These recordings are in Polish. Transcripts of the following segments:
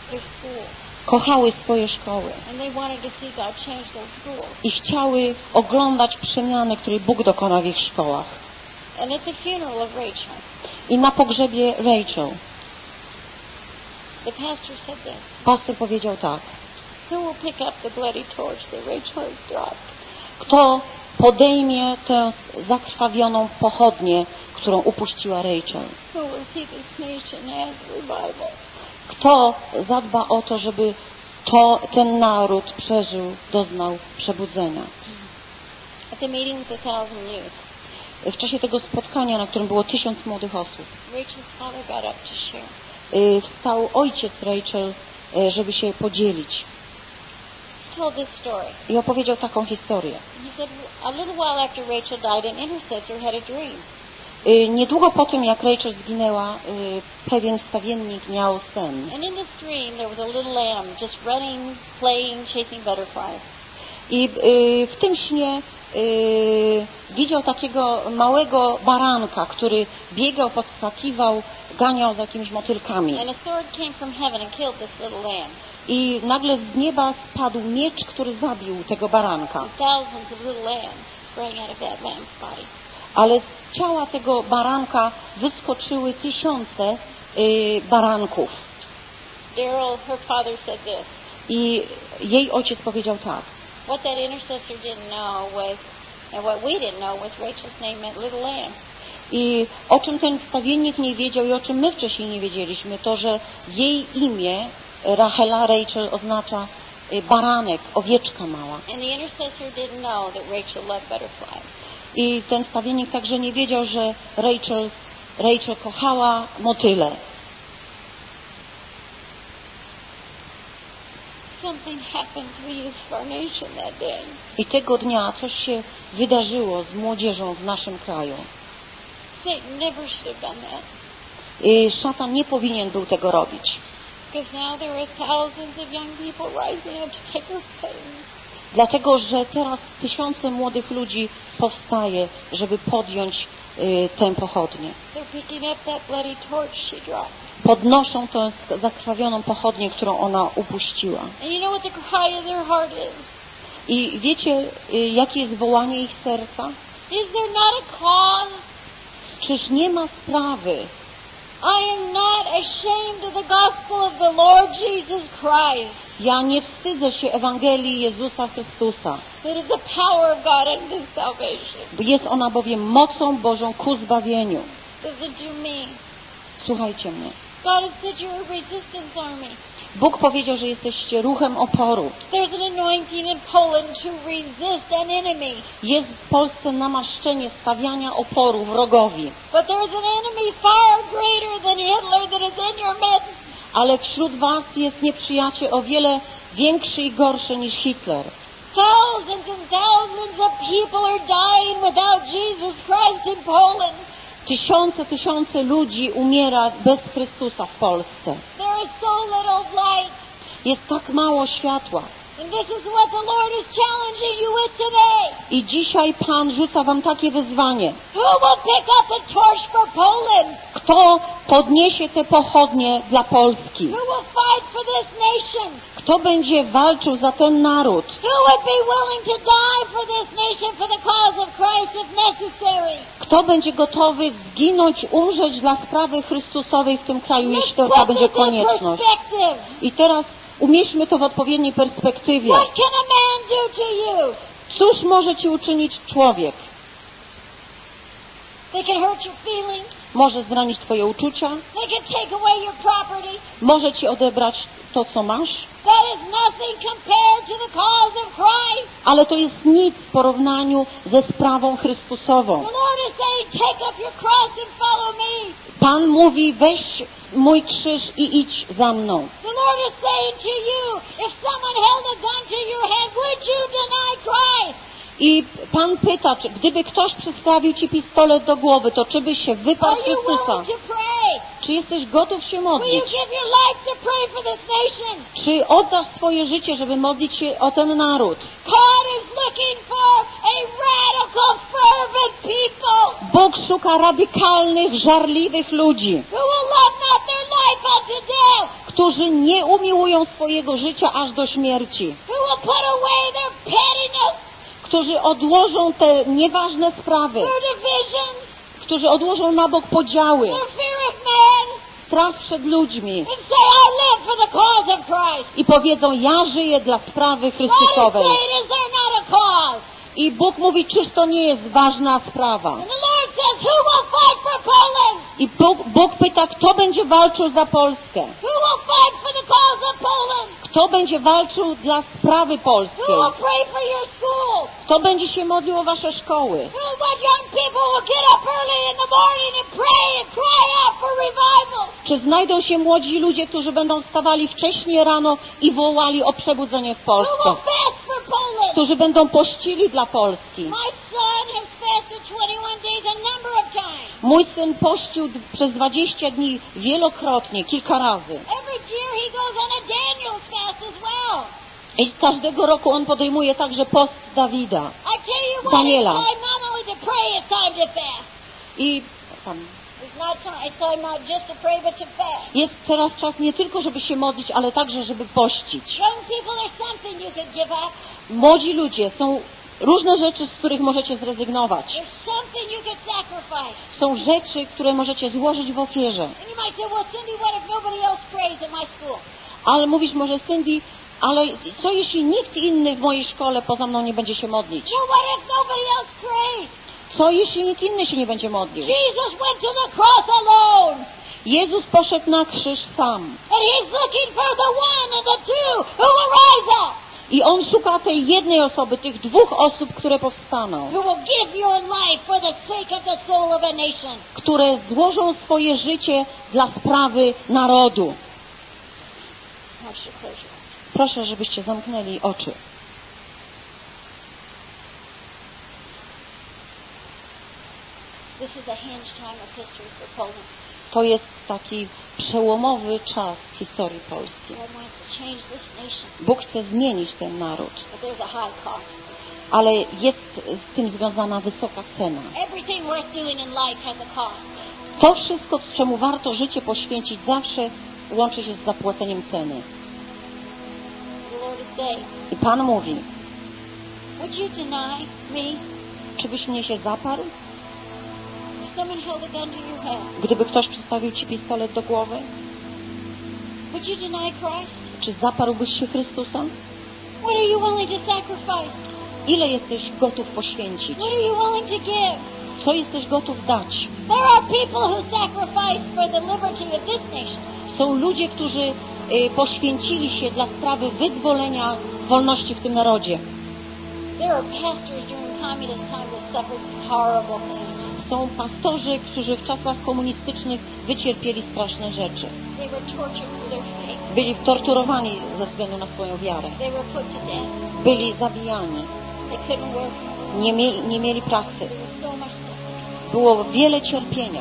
their schools. Kochały swoje szkoły And they wanted to see God change those schools. i chciały oglądać przemiany, której Bóg dokona w ich szkołach. And at the funeral of Rachel, I na pogrzebie Rachel the pastor said this. pastor powiedział tak: Who will pick up the bloody torch that Rachel has dropped? kto podejmie tę zakrwawioną pochodnię, którą upuściła Rachel? Who will see this nation have revival? Kto zadba o to, żeby ten naród przeżył, doznał przebudzenia? At the meeting with 1,000 youth, W czasie tego spotkania, na którym było 1000 młodych osób, Rachel's father got up to share. wstał ojciec Rachel, żeby się podzielić. He told this story. I opowiedział taką historię. He said, a little while after Rachel died, an intercessor had a dream. Niedługo po tym, jak Rachel zginęła, pewien wstawiennik miał sen. And in this dream, there was a little lamb just running, playing, chasing butterflies. I w tym śnie widział takiego małego baranka, który biegał, podskakiwał, ganiał za jakimiś motylkami. And a sword came from heaven and killed this little lamb. I nagle z nieba spadł miecz, który zabił tego baranka. And thousands of little lambs sprang out of that lamb's body. Ale z ciała tego baranka wyskoczyły 1000 baranków. Daryl, her father, said this. I jej ojciec powiedział tak: What that intercessor didn't know was, and what we didn't know was Rachel's name meant little lamb. I o czym ten wstawiennik nie wiedział i o czym my wcześniej nie wiedzieliśmy, to że jej imię Rachel oznacza baranek, owieczka mała. And the intercessor didn't know that Rachel loved butterflies. I ten wstawiennik także nie wiedział, że Rachel kochała motyle. Something happened to the youth of our nation that day. I tego dnia coś się wydarzyło z młodzieżą w naszym kraju. Satan never should have done that. I szatan nie powinien był tego robić. Because now there are thousands of young people rising up to take her place. Dlatego, że teraz 1000 młodych ludzi powstaje, żeby podjąć tę pochodnię. They're picking up that bloody torch she dropped. Podnoszą tę zakrwawioną pochodnię, którą ona upuściła. And you know what the cry of their heart is? I wiecie, jakie jest wołanie ich serca? Is there not a cause? Czyż nie ma sprawy? I am not ashamed of the gospel of the Lord Jesus Christ. Ja nie wstydzę się Ewangelii Jezusa Chrystusa. It is the power of God unto salvation. Jest ona bowiem mocą Bożą ku zbawieniu. Listen to me. Słuchajcie mnie. God has said you're a resistance army. Bóg powiedział, że jesteście ruchem oporu. There's an anointing in Poland to resist an enemy. Jest w Polsce namaszczenie stawiania oporu wrogowi. But there's an enemy far greater than Hitler that is in your midst. Ale wśród was jest nieprzyjaciel o wiele większy i gorszy niż Hitler. Thousands and thousands of people are dying without Jesus Christ in Poland. Tysiące ludzi umiera bez Chrystusa w Polsce. There is so little light. Jest tak mało światła. And this is what the Lord is challenging you with today. I dzisiaj Pan rzuca wam takie wyzwanie. Who will pick up the torch for Poland? Kto podniesie te pochodnie dla Polski? Who will fight for this nation? Kto będzie walczył za ten naród? Who would be willing to die for this nation for the cause of Christ if necessary? Kto będzie gotowy zginąć, umrzeć dla sprawy Chrystusowej w tym kraju, jeśli to Let's będzie put this in konieczność? perspective. I teraz umieśćmy to w odpowiedniej perspektywie. What can a man do to you? Cóż może ci uczynić człowiek? They can hurt your feelings. Może zranić twoje uczucia, They can take away your property. może ci odebrać to, co masz, That is nothing compared to the cause of Christ. ale to jest nic w porównaniu ze sprawą Chrystusową. The Lord is saying, take up your cross and follow me. Pan mówi, weź mój krzyż i idź za mną. The Lord is saying to you, if someone held a gun to your head, would you deny Christ? I Pan pyta, czy gdyby ktoś przystawił ci pistolet do głowy, to czy byś się wyparł Are you Chrystusa? willing to pray? Czy jesteś gotów się Will you modlić? give your life to pray for this nation? Czy oddasz swoje życie, żeby modlić się o ten naród? God is looking for a radical, fervent people Bóg szuka radykalnych, żarliwych ludzi, who will love not their life unto death. którzy którzy nie umiłują swojego życia aż do śmierci, who will put away their pettiness, którzy odłożą te nieważne sprawy, their divisions, którzy odłożą na bok podziały, their fear of man, strach przed ludźmi and say, I live for the cause of Christ. i powiedzą, ja żyję dla sprawy God is Chrystusowej. saying, is there not a cause? I Bóg mówi, czyż to nie jest ważna sprawa? And the Lord says, who will fight for Poland? I Bóg pyta, kto będzie walczył za Polskę? Who will fight for the cause of Poland? Kto będzie walczył dla sprawy Who polskiej? will pray for your school? Kto będzie się modlił o wasze szkoły? What young people will get up early in the morning and pray and cry out for revival? Czy znajdą się młodzi ludzie, którzy będą wstawali wcześnie rano i wołali o przebudzenie w Who Polsce? will fast for Poland? Którzy będą pościli dla Polski? My son has fasted 21 days a number of times. Mój syn pościł przez 20 dni wielokrotnie, kilka razy. Every year he goes on a Daniel's fast as well. I każdego roku on podejmuje także post Dawida. I tell you what, Daniela. it's time not only to pray, it's time to fast. I tam, It's time not just to pray, but to fast. jest teraz czas nie tylko, żeby się modlić, ale także, żeby pościć. Young people, there's something you can give up. Młodzi ludzie, są różne rzeczy, z których możecie zrezygnować. There's something you can sacrifice. Są rzeczy, które możecie złożyć w ofierze. And you might say, well, Cindy, what if nobody else prays in my school? Ale mówisz może, Cindy, ale co jeśli nikt inny w mojej szkole poza mną nie będzie się modlić? Well, what if nobody else prays? Co jeśli nikt inny się nie będzie modlił? Jesus went to the cross alone. Jezus poszedł na krzyż sam. And he's looking for the one and the two who will rise up. I On szuka tej jednej osoby, tych dwóch osób, które powstaną. Who will give your life for the sake of the soul of a nation. Które złożą swoje życie dla sprawy narodu. Proszę, żebyście zamknęli oczy. This is a hinge time of history for Poland. To jest taki przełomowy czas w historii Polski. God wants to change this nation, Bóg chce zmienić ten naród, but there's a high cost. ale jest z tym związana wysoka cena. Everything worth doing in life has a cost. To wszystko, czemu warto życie poświęcić, zawsze łączy się z zapłaceniem ceny. The Lord is saying, I Pan mówi, would you deny me? czy byś mnie się zaparł? If someone held a gun to your head, Gdyby ktoś przystawił ci pistolet do głowy? would you deny Christ? Czy zaparłbyś się Chrystusa? What are you willing to sacrifice? Ile jesteś gotów poświęcić? What are you willing to give? Co jesteś gotów dać? There are people who sacrifice for the liberty of this nation. Są ludzie, którzy poświęcili się dla sprawy wyzwolenia wolności w tym narodzie. There are pastors during communist time that suffered horrible things. Są pastorzy, którzy w czasach komunistycznych wycierpieli straszne rzeczy. They were tortured for their faith. Byli torturowani ze względu na swoją wiarę. They were put to death. Byli zabijani. They couldn't work. Nie mieli pracy. There was so much suffering. Było wiele cierpienia.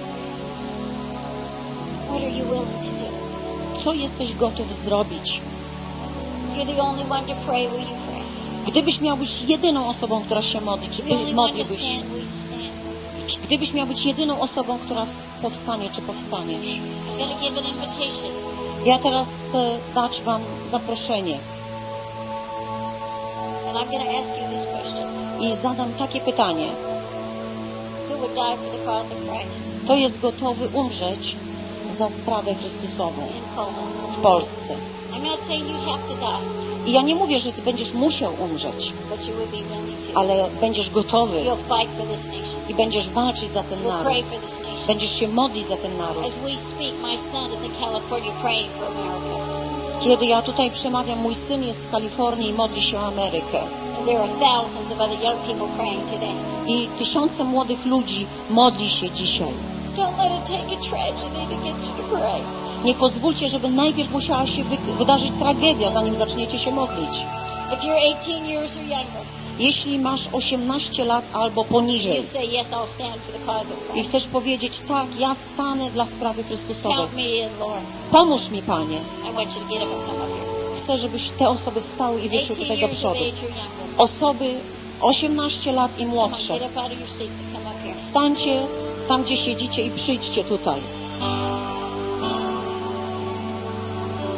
What are you willing to do? Co jesteś gotów zrobić? You're the only one to pray, will you pray? Gdybyś miał być jedyną osobą, która się modli, czy The only one to modliłbyś? stand, will you stand? Gdybyś miał być jedyną osobą, która powstanie, czy powstaniesz? I'm going to give an invitation. Ja teraz chcę dać wam zaproszenie And I'm going to ask you this question. i zadam takie pytanie. Who would die for the cause of Christ Kto jest gotowy umrzeć za sprawę Chrystusową in Poland? w Polsce? I'm not saying you have to die, I ja nie mówię, że ty będziesz musiał umrzeć, but you will be willing to. ale będziesz gotowy You'll fight for this nation. i będziesz walczyć za ten We'll naród. pray for this nation. Będziesz się modlić za ten naród. As we speak, my son is in California praying for America. Kiedy ja tutaj przemawiam, mój syn jest w Kalifornii i modli się o Amerykę. And there are thousands of other young people praying today. I tysiące młodych ludzi modli się dzisiaj. Don't let it take a tragedy to get you to pray. Nie pozwólcie, żeby najpierw musiała się wydarzyć tragedia, zanim zaczniecie się modlić. If you're 18 years or younger, Jeśli masz 18 lat albo you poniżej say, yes, I'll stand for the cause of i Christ. chcesz powiedzieć, tak, ja stanę dla sprawy Chrystusowej. Count me in, Lord. Pomóż mi, Panie. I want you to get up and come up here. Chcę, żebyś te osoby wstały i wyszły 18 tutaj do years of przodu. age or younger. Osoby 18 lat i Come on, młodsze. get up out of your seat and come up here. Stańcie tam, gdzie siedzicie i przyjdźcie tutaj.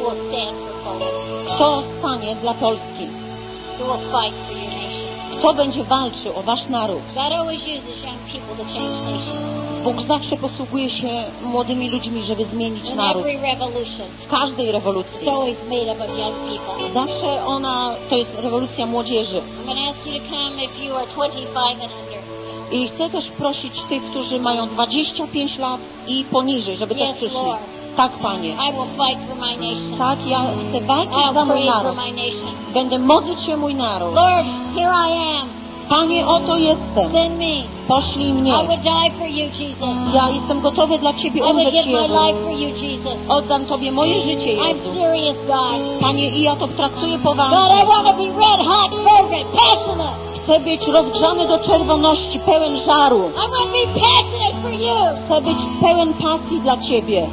will stand for Poland? Kto stanie dla Polski? Who will fight for your nation? Kto będzie walczył o wasz naród? God always uses young people to change nations. Bóg zawsze posługuje się młodymi ludźmi, żeby zmienić In naród. every revolution, W każdej rewolucji. it's always made up of young people. Zawsze to jest rewolucja młodzieży. I'm going to ask you to come if you are 25 and under. I chcę też prosić tych, którzy mają 25 lat i poniżej, żeby też Yes, przyszli. Lord. Tak, Panie. I will fight for my nation. Tak, ja chcę walczyć za I'll mój pray for naród. my nation. Będę modlić się mój naród. Lord, here I am. Panie, oto jestem. Send me. Poślij mnie. I would die for you, Jesus. Ja jestem gotowy dla Ciebie I would umrzeć, give my Jezu. life for you, Jesus. Oddam Tobie moje życie, I'm Jezu. serious, God. Panie, i ja to traktuję God, poważnie. I want to be red hot, fervent, passionate. Chcę być rozgrzany do czerwoności, pełen żaru. I want to be passionate for you. Chcę być pełen pasji dla Ciebie.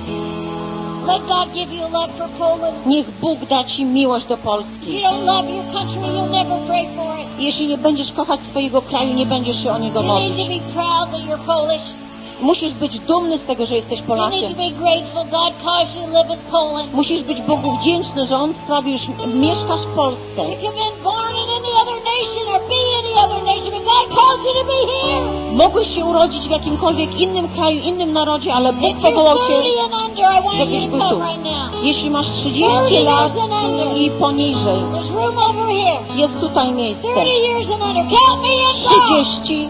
Let God give you love for Poland. Niech Bóg da Ci miłość do If you Polski. don't love your country, you'll never pray for it. Jeśli nie będziesz kochać swojego kraju, nie będziesz się o niego You need modlić. to be proud that you're Polish. Musisz być dumny z tego, że jesteś You need to Polakiem. be grateful God caused you to live in Poland. Musisz być Bogu wdzięczny, że On sprawił, że mieszkasz w Polsce. You could have been born in any other nation or be any other nation, but God called you to be here. Mogłeś się urodzić w jakimkolwiek innym kraju, innym narodzie, ale Bóg If powołał you're Cię, 30 and under, I want żebyś you to był come tu. right now. Jeśli masz 30 lat i poniżej, There's room over here. jest tutaj miejsce. 30 years and under. Count me in, God. 30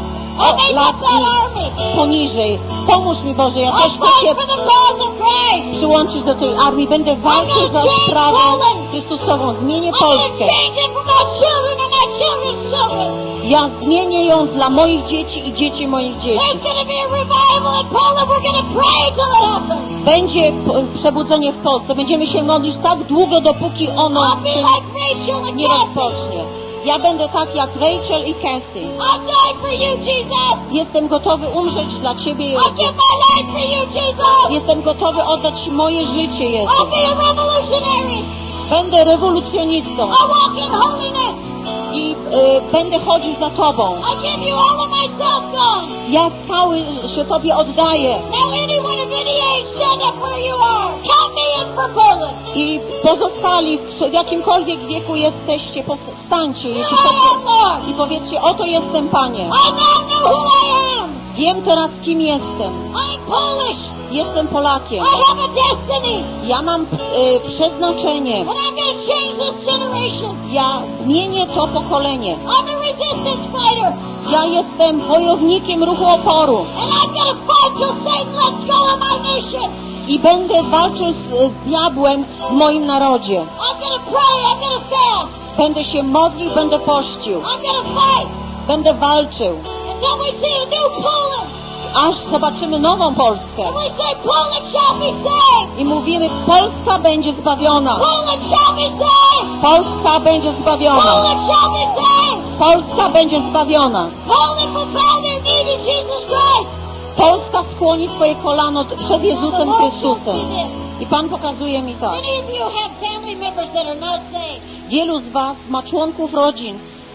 I make lat up that army. i poniżej. Pomóż mi, Boże, ja też I'll chcę fight się for the cause of Christ. przyłączyć do tej armii. Będę walczył za sprawę Chrystusową. Zmienię I'm going to Polskę. change it for my children and my children's children. Ja zmienię ją dla moich dzieci i dzieci moich dzieci. There's going to be a revival in Poland. We're going to pray till it happens. Będzie przebudzenie w Polsce. Będziemy się modlić tak długo, dopóki ono I'll be się like Rachel and nie Kathy. rozpocznie. Ja będę tak jak Rachel i Kathy. I'll die for you, Jesus. Jestem gotowy umrzeć dla Ciebie, I'll Jezu. give my life for you, Jesus. Jestem gotowy oddać Ci moje życie, Jezu. I'll be a revolutionary. Będę rewolucjonistą I'll walk in holiness. i będę chodził za Tobą. I give you all of myself, God. Ja cały się Tobie oddaję. Now anyone of any age, stand up where you are. Count me in for Poland. I pozostali, w jakimkolwiek wieku jesteście, stańcie, jeśli Here I chcecie. am, Lord. I powiedzcie, oto jestem, Panie. I now know who I am. Wiem teraz, kim jestem. I'm Polish. Jestem Polakiem. I have a destiny. Ja mam przeznaczenie. And I'm going to change this generation. Ja zmienię to pokolenie. I'm a resistance fighter. Ja jestem wojownikiem ruchu oporu. And I'm going to fight till Satan lets go of my nation. I będę walczył z diabłem w moim narodzie. I'm going to pray. I'm going to fast. Będę się modlił, będę pościł. I'm going to fight. Będę walczył. Until we see a new Poland. Aż zobaczymy nową Polskę. And we say Poland shall be saved. I mówimy, Polska będzie zbawiona. Poland shall be saved. Polska będzie zbawiona. Poland shall be saved. Polska będzie zbawiona. Poland will bow their knee to Jesus Christ. Polska skłoni swoje kolano przed Jezusem The Lord Chrystusem. shall see this. I Pan pokazuje mi tak. Many of you have family members that are not saved, Wielu z Was ma członków rodzin,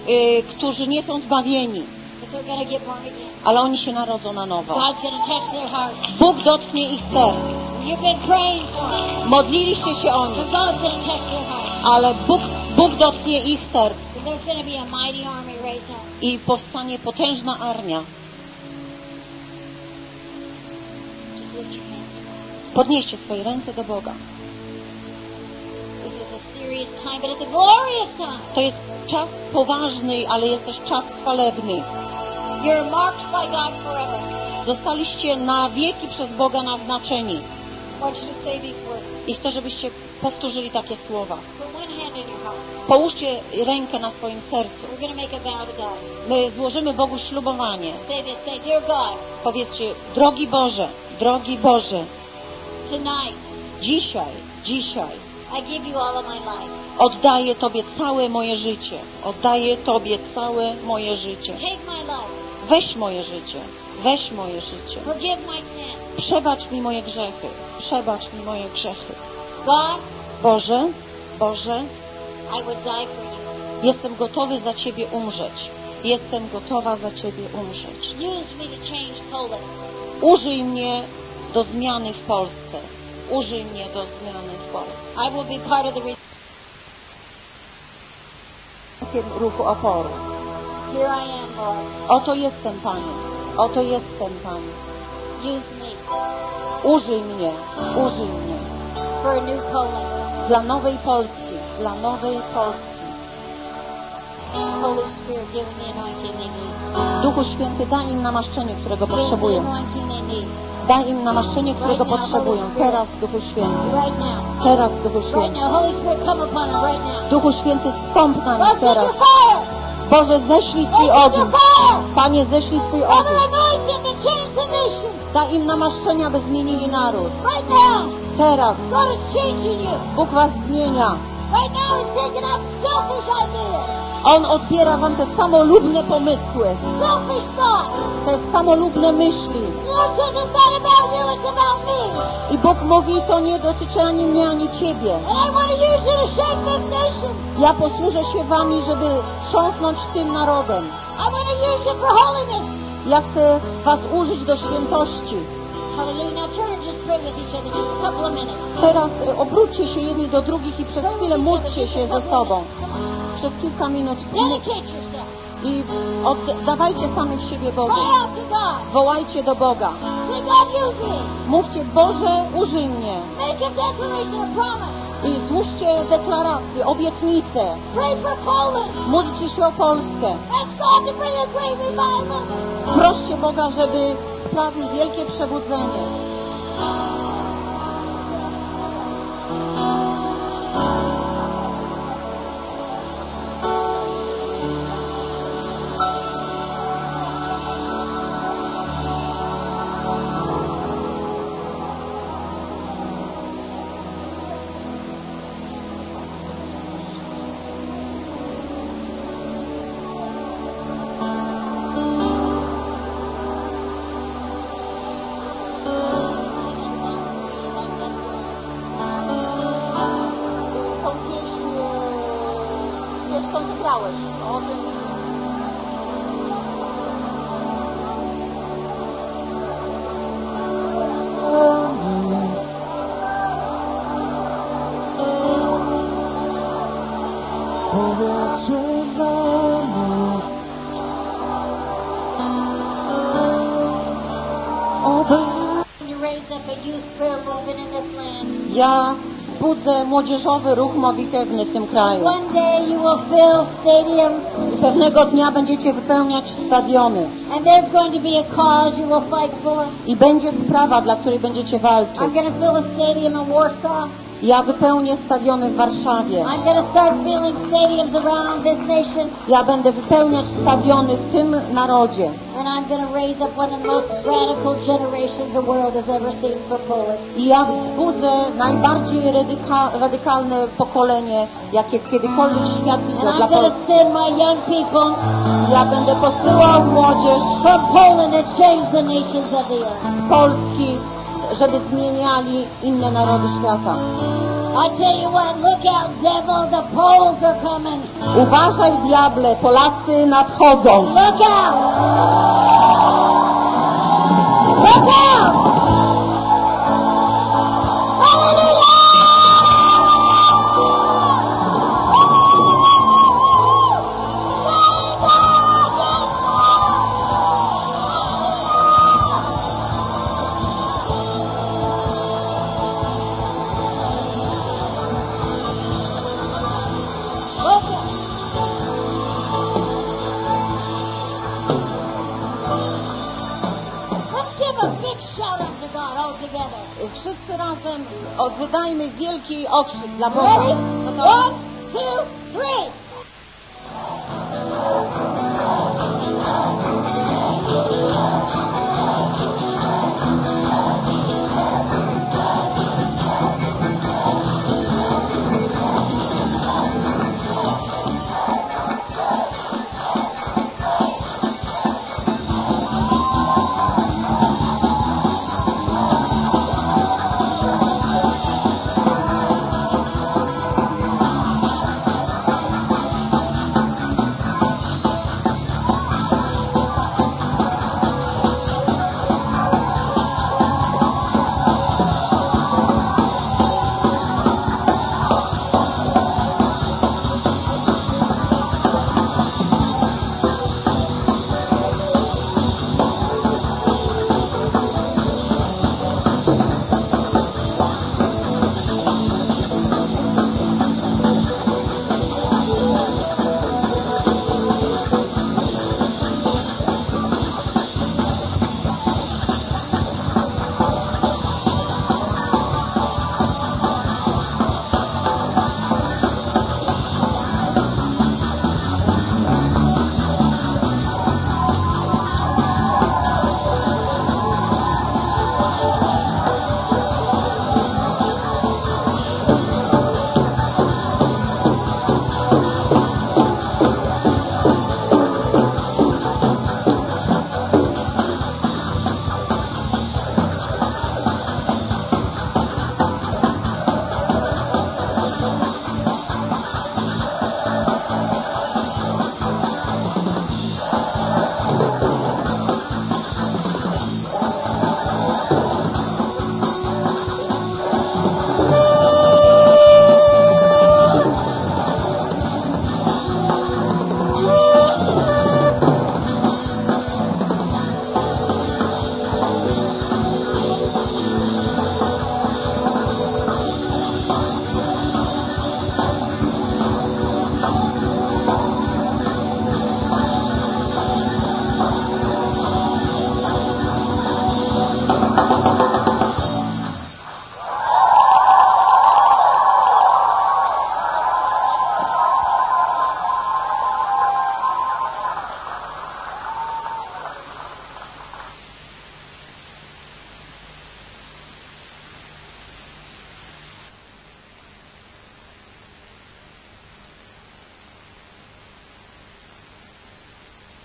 którzy nie są zbawieni, but they're going to get born again. ale oni się narodzą na nowo. God's going to touch their hearts. Bóg dotknie ich serc. You've been praying for them, Modliliście się o but nich, God's going to touch their hearts. ale Bóg dotknie ich serc And there's going to be a mighty army raised up. i powstanie potężna armia. Just lift your hands. Podnieście swoje ręce do Boga. This is a serious time, but it's a glorious time. To jest czas poważny, ale jest też czas chwalebny. You're marked by God forever. Zostaliście na wieki przez Boga naznaczeni. I want you to say these words. I chcę, żebyście powtórzyli takie słowa. Put one hand in your heart. Połóżcie rękę na swoim sercu. We're going to make a vow to God. My złożymy Bogu ślubowanie. Say this. Say, Dear God, Powiedzcie, drogi Boże, tonight dzisiaj I give you all of my life. oddaję Tobie całe moje życie. Oddaję Tobie całe moje życie. Take my life. Weź moje życie. Weź moje życie. Forgive my sins. Przebacz mi moje grzechy. Przebacz mi moje grzechy. God, Boże, I would die for you. jestem gotowy za Ciebie umrzeć. Jestem gotowa za Ciebie umrzeć. Use me to change Poland. Użyj mnie do zmiany w Polsce. Użyj mnie do zmiany w Polsce. I will be part of the Ruchu oporu. Here I am, Lord. Oto jestem, Panie. Oto jestem, Panie. Use me Użyj mnie. Użyj mnie. for a new Poland. Dla nowej Polski. Dla nowej Polski. Holy Spirit, give them the anointing they need. Duchu Święty, daj im namaszczenie, którego Give them the potrzebują. anointing they need. Daj im namaszczenie, którego potrzebują. Teraz, Duchu Święty. Right now. Teraz, Duchu Right Święty. now. Holy Spirit, come upon them right now. Duchu Święty, stąp na Lord, nich send teraz. your fire. Boże, ześlij swój Lord, send ogień. your fire. Panie, ześlij swój Father, ogień. anoint them to change the nation. Daj im namaszczenia, by zmienili naród. Right now. Teraz. God is changing you. Bóg was zmienia. Right now, He's taking out selfish ideas, On odbiera wam te samolubne pomysły, selfish thoughts. te samolubne myśli. Lord says it's not about you, it's about me. I Bóg mówi, to nie dotyczy ani mnie, ani Ciebie. And I want to use you to shake this nation. Ja posłużę się wami, żeby trząsnąć tym narodem. I want to use you for holiness. Ja chcę was użyć do świętości. Hallelujah. Now turn and just pray with each other just a couple of minutes. Teraz obróćcie się jedni do drugich i przez chwilę módlcie się ze sobą. Przez kilka minut Dedicate yourself. i oddawajcie samych siebie Bogu. Cry out to God. Wołajcie do Boga. Say, God, use me. Mówcie, Boże, użyj mnie. Make a declaration of promise. I złóżcie deklaracje, obietnice. Pray for Poland. Módlcie się o Polskę. Ask God to bring a great revival. Proście Boga, żeby sprawił wielkie przebudzenie. Tą pieśń zresztą wygrałeś. O tym You raise up a youth prayer movement in this land. ja wzbudzę młodzieżowy ruch modlitewny w tym kraju. One day you will fill stadiums, I pewnego dnia będziecie wypełniać stadiony. and there's going to be a cause you will fight for. I będzie sprawa, dla której będziecie walczyć. I'm going to fill a stadium in Warsaw. Ja wypełnię stadiony w Warszawie. I'm going to start filling stadiums around this nation, Ja będę wypełniać stadiony w tym narodzie. and I'm going to raise up one of the most radical generations the world has ever seen for Poland. I ja wzbudzę najbardziej radykalne pokolenie, jakie kiedykolwiek świat And widział I'm dla going Polski. to send my young people Ja będę posyłał młodzież from Poland to change the nations of the earth. z Polski, żeby zmieniali inne narody świata. I tell you what, look out, devil, the Poles are coming. Uważaj, diable, Polacy nadchodzą. Look out! Look out! Let's give a big shout unto God all together. Wszyscy razem wydajmy wielki okrzyk dla Ready? Boga. 1, 2, 3.